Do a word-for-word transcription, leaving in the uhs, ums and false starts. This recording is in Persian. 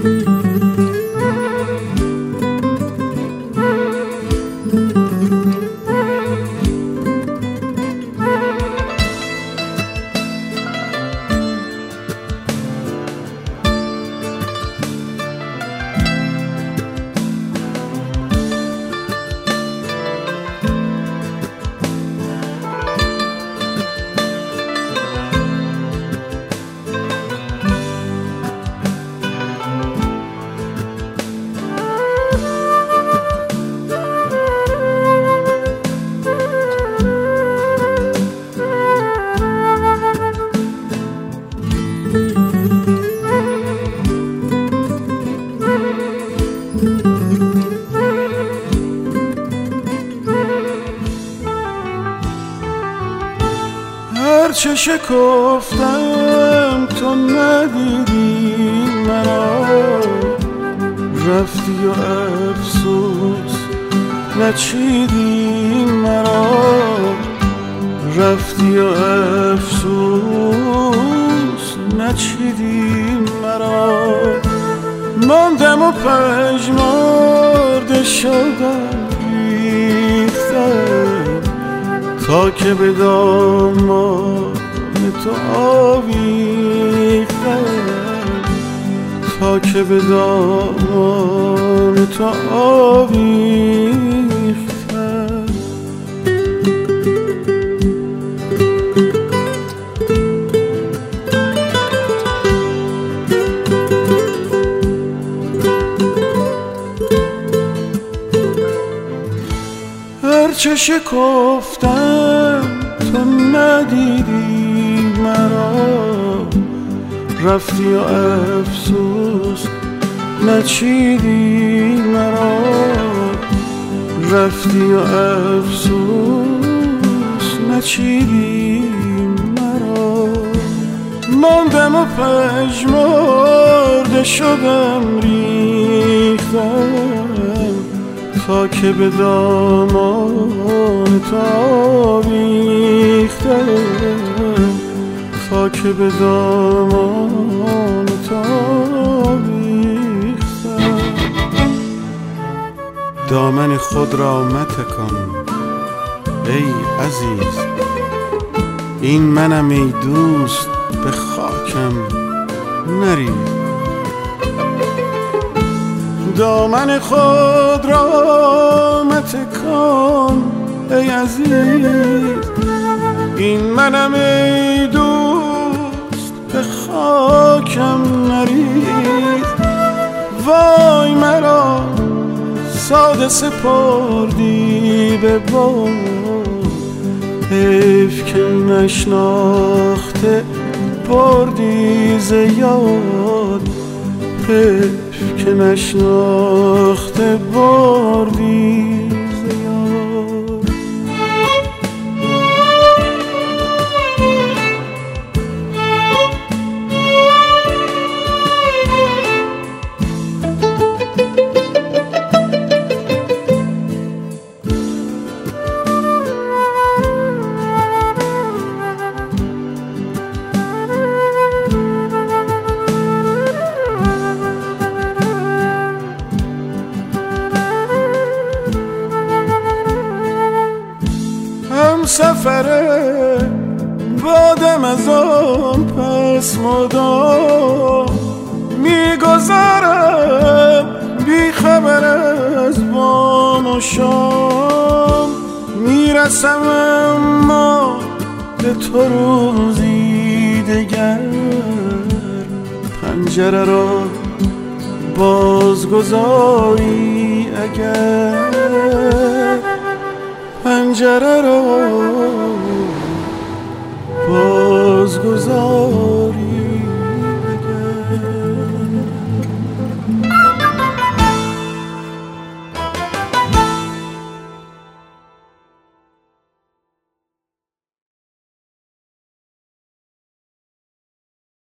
هرچه شکفتم تو ندیدی مرا، رفتی و افسوس نچیدی مرا، رفتی و افسوس نچیدی مرا. ماندم و پژمرده شدم ریختم تا که به دامان تو آویختم، تا که به دامان تو آویختم. هرچه شکفتم تو ندیدی مرا، رفتی و افسوس نچیدی مرا، رفتی و افسوس نچیدی مرا. ماندم و پژمرده شدم ریختم تا که به دامان تو آویختم، تا که به دامان تو آویختم. دامن خود را متکن ای عزیز، این منم ای دوست به خاکم نریز. دامن خود را متکن ای عزیز، این منم ای دوست به خاکم نریز. وای مرا ساده سپردی به باد، حیف که نشناخته بردی ز یاد، حیف که نشناخته بردی ز یاد. سفره بادم از آن پس مدام میگذرم بی خبر از بام و شام. میرسم اما به تو روزی دگر، پنجره را بازگذاری اگر، پنجره را بازگذار.